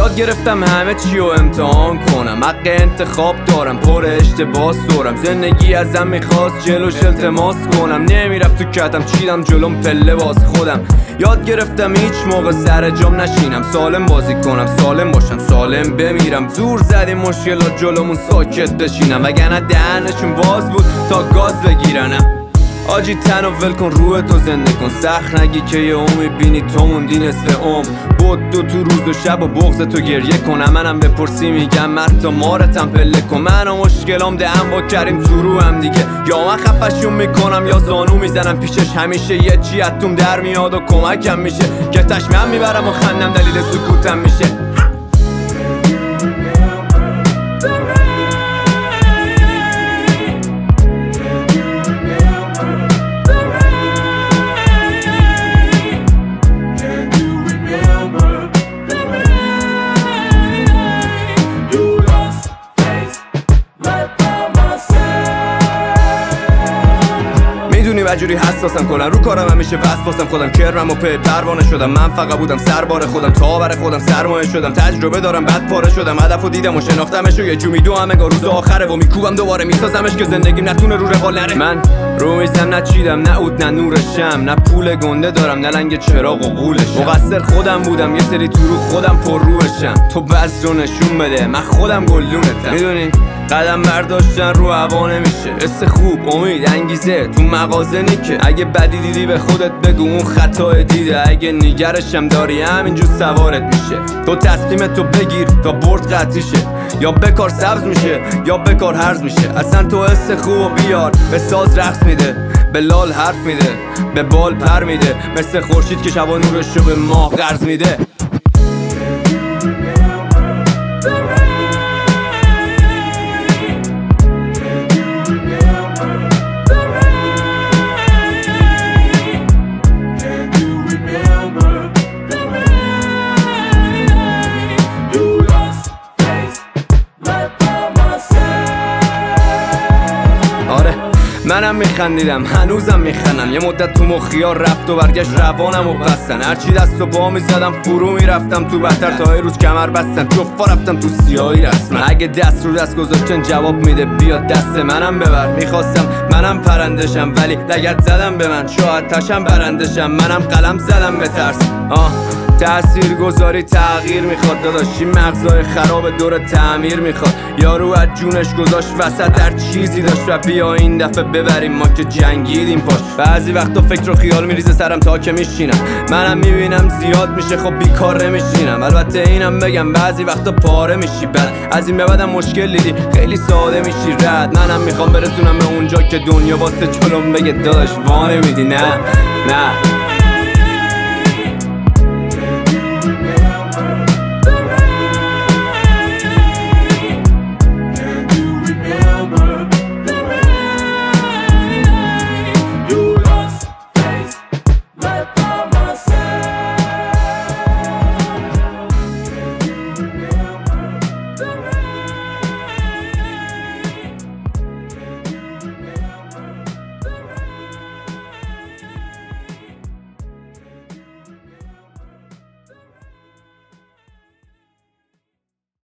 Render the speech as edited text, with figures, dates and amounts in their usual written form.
یاد گرفتم همه چی رو امتحان کنم، حق انتخاب دارم، پر اشتباه سرم. زندگی ازم میخواست جلوش التماس کنم، نمیرفت تو کتم، چیدم جلوم پله باز خودم. یاد گرفتم هیچ موقع سر جام نشینم، سالم بازی کنم، سالم باشم، سالم بمیرم. زور زدیم مشکلات جلومون ساکت بشینم، وگرنه دهنشون باز بود تا گاز بگیرنم. آجی تن و ول کن، روح تو زنده کن، سخت نگی که یه امید بینی تو موندی نصف عمر. بود تو روز و شب و بغض تو گریه کنم، منم بپرسی میگم حتی مارتم پله کن. من و مشکلام دهن با کریم تو رو هم دیگه، یا من خفشون میکنم یا زانو میزنم پیشش. همیشه یه چی اتوم در میاد و کمکم میشه، که تشمیم میبرم و خندم دلیل سکوتم میشه. وجوری حساسم کنن رو کارم، همیشه وسواسم خودم، کرمم و پروانه شدم. من فقط بودم سربار خودم، تا بر خودم سرمایه شدم. تجربه دارم بعد پاره شدم، هدفو دیدم و شناختمش و یه جو میدو همه روز آخره و میکوبم دوباره میسازمش که زندگیم نتونه رو روال نره. من رو میزم نچیدم، نه عود نه نورشم، نه پول گنده دارم نه لنگ چراغ و قولشم. مقصر خودم بودم، یه سری تو رو خودم پر روشم. تو بس رو نشون بده، من خودم گلدونتم. میدونی قدم برداشتن رو هوا نمیشه، حس خوب، امید، انگیزه تو مغازه نیکه. اگه بدی دیدی به خودت بگو اون خطا دیده، اگه نگرشم داری همینجور سوارت میشه. تو تصمیمتو بگیر تا برد قطعی شه، یا بکار سبز میشه یا بکار هرز میشه. اصلا تو حس خوب بیار، به ساز رقص میده، به لال حرف میده، به بال پر میده، مثل خورشید که شبا نورشو به ماه قرض میده. منم میخندیدم، هنوزم میخندم، یه مدت تو مخیار رفت و برگشت روانم و بستن. هرچی دست و پا میزدم فرو میرفتم تو بهتر، تا یه روز کمر بستن جفا رفتم تو سیاهی رسما. اگه دست رو دست گذاشتن جواب میده بیاد دست منم ببر. میخواستم منم پرندشم ولی لگد زدم به من، شاید تشم برندشم، منم قلم زدم به ترس. تأثیر گذاری تغییر میخواد داداشی، مغزای خراب دور تعمیر میخواد. یارو از جونش گذاشت وسط هر چیزی داشت و بیا این دفعه ببریم ما که جنگیدیم پاش. بعضی وقتا فکر و خیال میریزه سرم تا که میشینم، منم میبینم زیاد میشه خب بیکار نمیشینم. البته اینم بگم بعضی وقتا پاره میشی، بعد از این به بعدم مشکل دیدی خیلی ساده میشی رد. منم میخوام برسونم به اونجا که دنیا واسه جلوم بگه داداش وانه میدی. نه